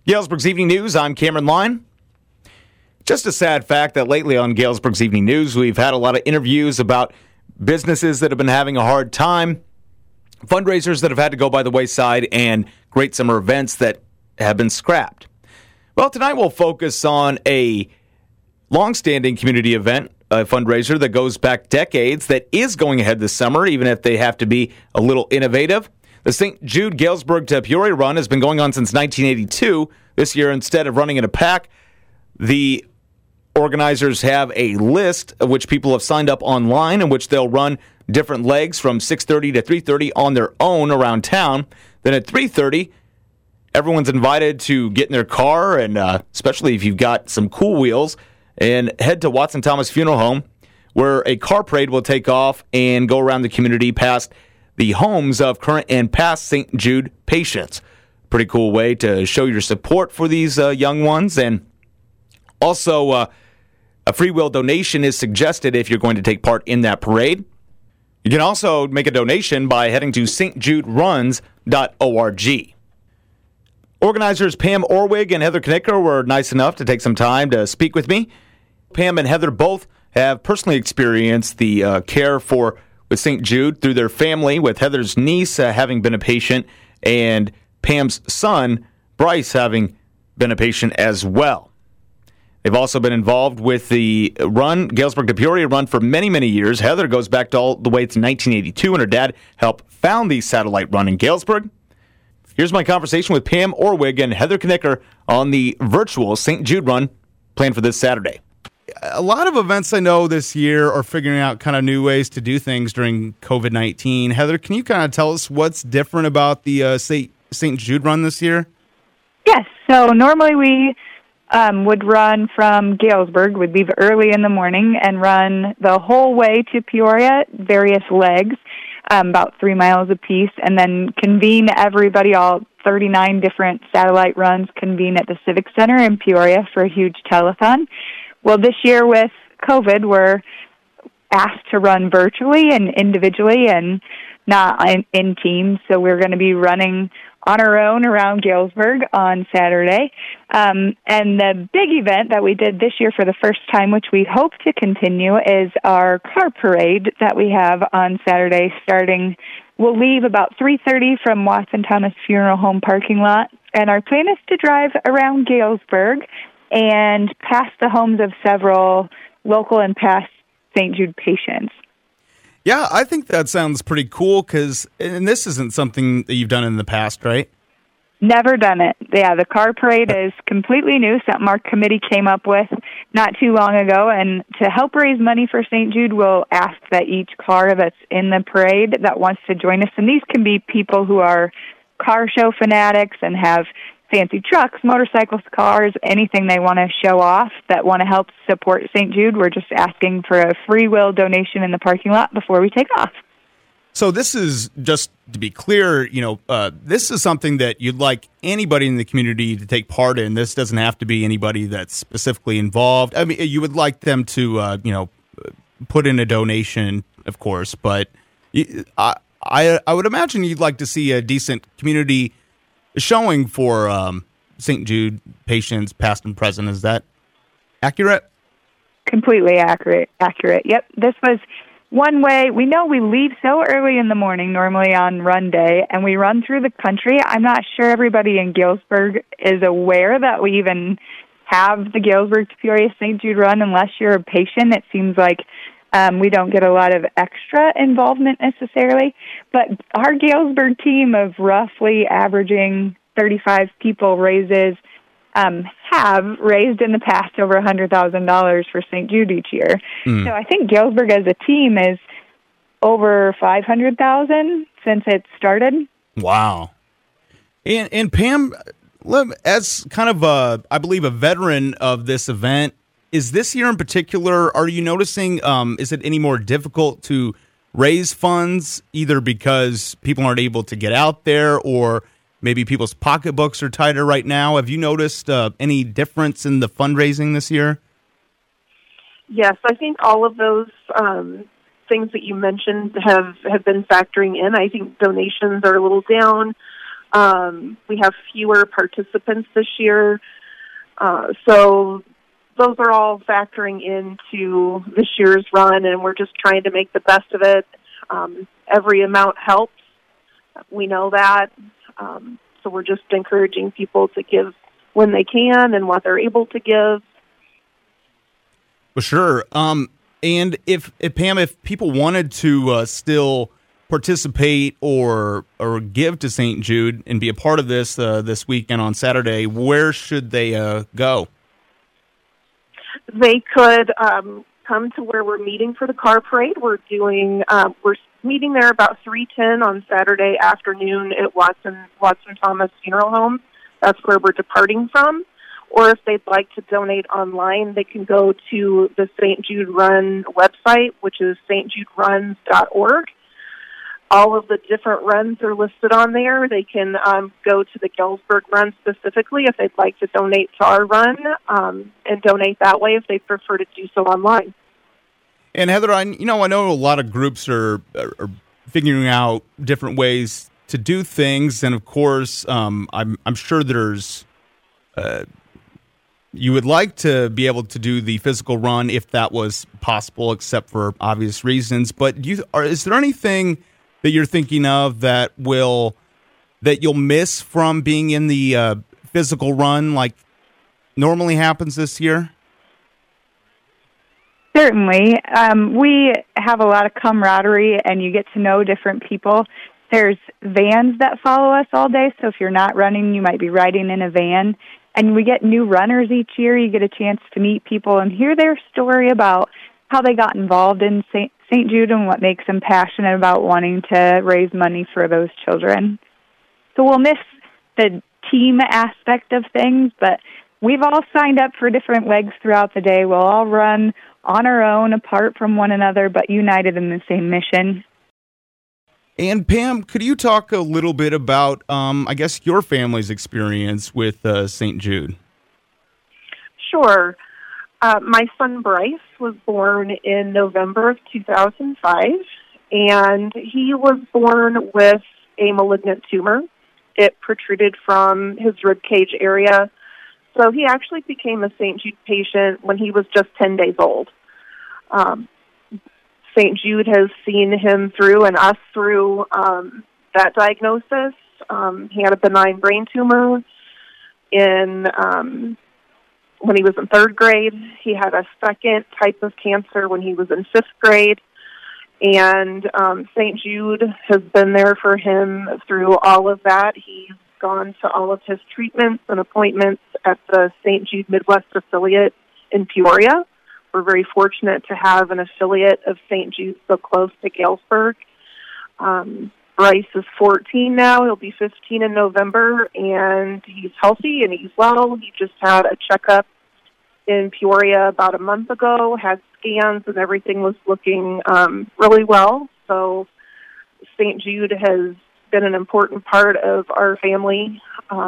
Galesburg's Evening News, I'm Cameron Line. Just a sad fact that lately on Galesburg's Evening News, we've had a lot of interviews about businesses that have been having a hard time, fundraisers that have had to go by the wayside, and great summer events that have been scrapped. Well, tonight we'll focus on a long-standing community event, a fundraiser that goes back decades that is going ahead this summer, even if they have to be a little innovative. The St. Jude Galesburg to Peoria run has been going on since 1982. This year, instead of running in a pack, the organizers have a list of which people have signed up online, in which they'll run different legs from 6:30 to 3:30 on their own around town. Then at 3:30, everyone's invited to get in their car, and especially if you've got some cool wheels, and head to Watson Thomas Funeral Home, where a car parade will take off and go around the community past the homes of current and past St. Jude patients. Pretty cool way to show your support for these young ones. And also, a free will donation is suggested if you're going to take part in that parade. You can also make a donation by heading to stjuderuns.org. Organizers Pam Orwig and Heather Knicker were nice enough to take some time to speak with me. Pam and Heather both have personally experienced the care with St. Jude through their family, with Heather's niece having been a patient and Pam's son, Bryce, having been a patient as well. They've also been involved with the run, Galesburg to Peoria run, for many, many years. Heather goes back to all the way to 1982, and her dad helped found the satellite run in Galesburg. Here's my conversation with Pam Orwig and Heather Knicker on the virtual St. Jude run planned for this Saturday. A lot of events I know this year are figuring out kind of new ways to do things during COVID-19. Heather, can you kind of tell us what's different about the St. Jude run this year? Yes. So normally we would run from Galesburg. We'd leave early in the morning and run the whole way to Peoria, various legs, about 3 miles apiece, and then convene everybody, all 39 different satellite runs, convene at the Civic Center in Peoria for a huge telethon. Well, this year with COVID, we're asked to run virtually and individually and not in teams, so we're going to be running on our own around Galesburg on Saturday. And the big event that we did this year for the first time, which we hope to continue, is our car parade that we have on Saturday starting. We'll leave about 3:30 from Watson Thomas Funeral Home parking lot, and our plan is to drive around Galesburg and past the homes of several local and past St. Jude patients. Yeah, I think that sounds pretty cool, and this isn't something that you've done in the past, right? Never done it. Yeah, the car parade is completely new, something our committee came up with not too long ago, and to help raise money for St. Jude, we'll ask that each car that's in the parade that wants to join us, and these can be people who are car show fanatics and have fancy trucks, motorcycles, cars, anything they want to show off that want to help support St. Jude. We're just asking for a free will donation in the parking lot before we take off. So this is, just to be clear, this is something that you'd like anybody in the community to take part in. This doesn't have to be anybody that's specifically involved. I mean, you would like them to, put in a donation, of course, but I would imagine you'd like to see a decent community showing for St. Jude patients, past and present. Is that accurate? Completely accurate. Yep. This was one way. We know we leave so early in the morning, normally on run day, and we run through the country. I'm not sure everybody in Galesburg is aware that we even have the Galesburg to Peoria St. Jude run unless you're a patient. It seems like we don't get a lot of extra involvement necessarily, but our Galesburg team of roughly averaging 35 people have raised in the past over $100,000 for St. Jude each year. So I think Galesburg as a team is over $500,000 since it started. Wow. And Pam, as kind of I believe a veteran of this event, is this year in particular, are you noticing, is it any more difficult to raise funds, either because people aren't able to get out there or maybe people's pocketbooks are tighter right now? Have you noticed any difference in the fundraising this year? Yes, I think all of those things that you mentioned have been factoring in. I think donations are a little down. We have fewer participants this year. So those are all factoring into this year's run, and we're just trying to make the best of it. Every amount helps. We know that. So we're just encouraging people to give when they can and what they're able to give. Well, sure. And if Pam, if people wanted to still participate or give to St. Jude and be a part of this this weekend on Saturday, where should they go? They could come to where we're meeting for the car parade. We're meeting there about 3:10 on Saturday afternoon at Watson Thomas Funeral Home. That's where we're departing from. Or if they'd like to donate online, they can go to the St. Jude Run website, which is stjuderuns.org. All of the different runs are listed on there. They can go to the Galesburg run specifically if they'd like to donate to our run, and donate that way if they prefer to do so online. And Heather, I know a lot of groups are figuring out different ways to do things, and of course, I'm sure there's. You would like to be able to do the physical run if that was possible, except for obvious reasons. But is there anything that you're thinking of that you'll miss from being in the physical run, like normally happens this year? Certainly. We have a lot of camaraderie, and you get to know different people. There's vans that follow us all day, so if you're not running, you might be riding in a van. And we get new runners each year. You get a chance to meet people and hear their story about how they got involved in St. Jude and what makes them passionate about wanting to raise money for those children. So we'll miss the team aspect of things, but we've all signed up for different legs throughout the day. We'll all run on our own, apart from one another, but united in the same mission. And Pam, could you talk a little bit about, I guess, your family's experience with St. Jude? Sure. My son Bryce was born in November of 2005, and he was born with a malignant tumor. It protruded from his rib cage area, so he actually became a St. Jude patient when he was just 10 days old. St. Jude has seen him through and us through that diagnosis. He had a benign brain tumor when he was in third grade. He had a second type of cancer when he was in fifth grade. And St. Jude has been there for him through all of that. He's gone to all of his treatments and appointments at the St. Jude Midwest affiliate in Peoria. We're very fortunate to have an affiliate of St. Jude so close to Galesburg. Bryce is 14 now. He'll be 15 in November, and he's healthy and he's well. He just had a checkup in Peoria about a month ago, had scans, and everything was looking really well. So St. Jude has been an important part of our family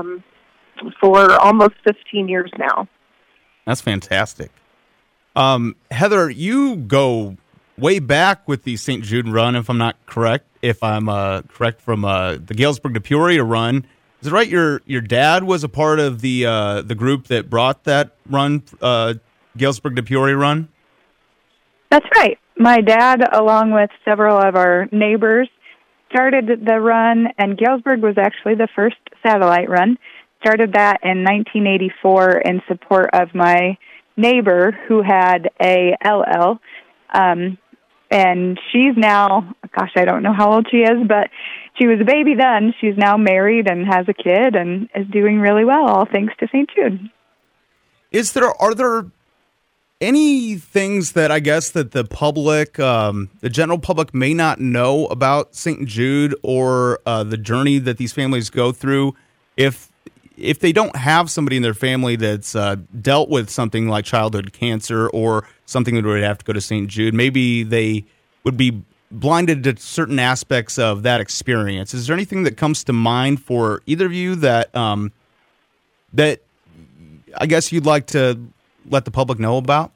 for almost 15 years now. That's fantastic. Heather, you go way back with the St. Jude run, if I'm not correct. If I'm correct, from the Galesburg to Peoria run, is it right? Your dad was a part of the group that brought that run, Galesburg to Peoria run. That's right. My dad, along with several of our neighbors, started the run, and Galesburg was actually the first satellite run. Started that in 1984 in support of my neighbor who had a LL, and she's now, gosh, I don't know how old she is, but she was a baby then. She's now married and has a kid and is doing really well, all thanks to St. Jude. Are there any things that I guess that the public, the general public, may not know about St. Jude or the journey that these families go through if they don't have somebody in their family that's dealt with something like childhood cancer or something that would have to go to St. Jude? Maybe they would be blinded to certain aspects of that experience. Is there anything that comes to mind for either of you that that I guess you'd like to let the public know about?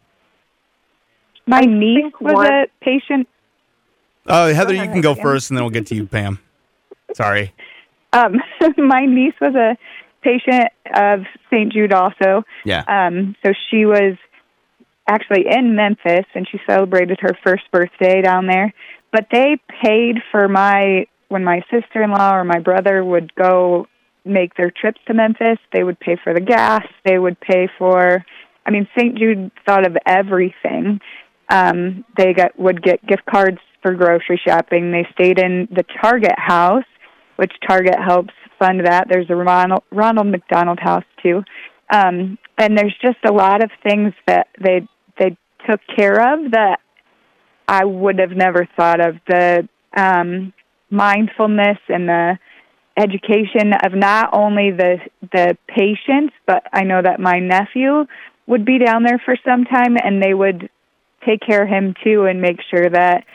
My niece was a patient. Heather, you can go first, and then we'll get to you, Pam. Sorry. My niece was a patient of St. Jude also. Yeah. So she was actually in Memphis, and she celebrated her first birthday down there. But they paid for when my sister-in-law or my brother would go make their trips to Memphis, they would pay for the gas. They would pay for, St. Jude thought of everything. They would get gift cards for grocery shopping. They stayed in the Target house, which Target helps fund that. There's a Ronald McDonald House, too. And there's just a lot of things that they took care of that I would have never thought of. The mindfulness and the education of not only the patients, but I know that my nephew would be down there for some time, and they would take care of him, too, and make sure that,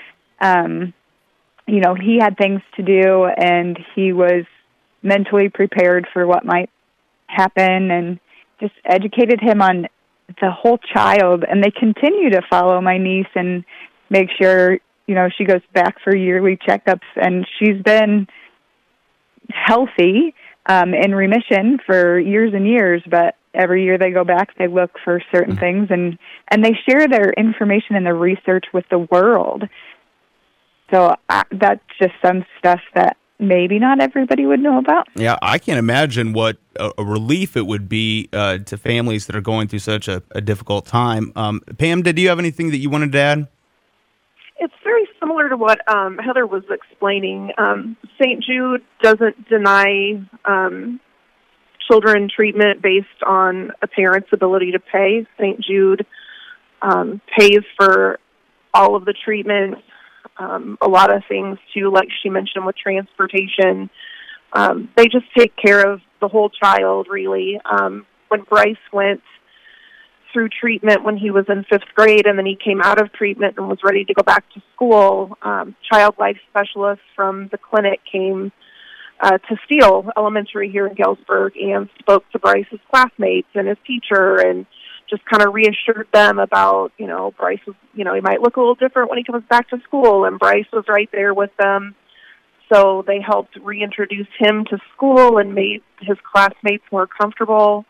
he had things to do, and he was mentally prepared for what might happen, and just educated him on the whole child. And they continue to follow my niece and make sure, she goes back for yearly checkups, and she's been healthy, in remission for years and years, but every year they go back, they look for certain things, and they share their information and their research with the world. So that's just some stuff that maybe not everybody would know about. Yeah, I can't imagine what a relief it would be to families that are going through such a difficult time. Pam, did you have anything that you wanted to add? It's very similar to what Heather was explaining. St. Jude doesn't deny children treatment based on a parent's ability to pay. St. Jude pays for all of the treatment, a lot of things too, like she mentioned with transportation. They just take care of the whole child, really. When Bryce went through treatment when he was in 5th grade, and then he came out of treatment and was ready to go back to school, child life specialists from the clinic came to Steele Elementary here in Galesburg and spoke to Bryce's classmates and his teacher, and just kind of reassured them about, Bryce was, he might look a little different when he comes back to school, and Bryce was right there with them. So they helped reintroduce him to school and made his classmates more comfortable.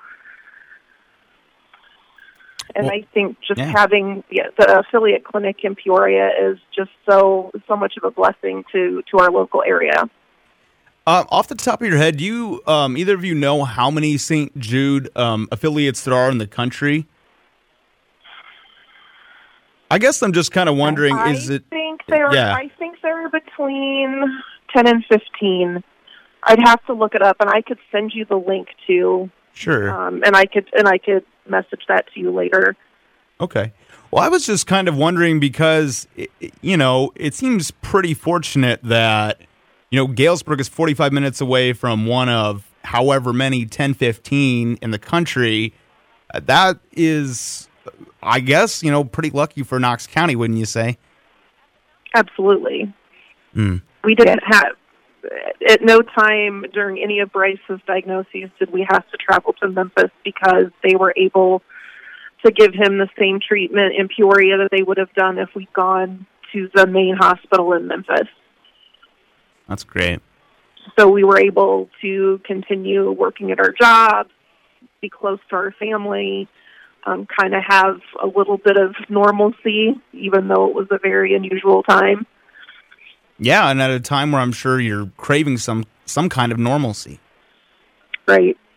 And I think just having the affiliate clinic in Peoria is just so much of a blessing to our local area. Off the top of your head, do you either of you know how many St. Jude affiliates there are in the country? I guess I'm just kind of wondering, I think there are between 10 and 15. I'd have to look it up, and I could send you the link too. Sure. And I could message that to you later. Okay. Well, I was just kind of wondering because, it seems pretty fortunate that, Galesburg is 45 minutes away from one of however many 10, 15 in the country. That is, I guess, pretty lucky for Knox County, wouldn't you say? Absolutely. We didn't have, at no time during any of Bryce's diagnoses did we have to travel to Memphis, because they were able to give him the same treatment in Peoria that they would have done if we'd gone to the main hospital in Memphis. That's great. So we were able to continue working at our jobs, be close to our family, kind of have a little bit of normalcy, even though it was a very unusual time. Yeah, and at a time where I'm sure you're craving some kind of normalcy. Right.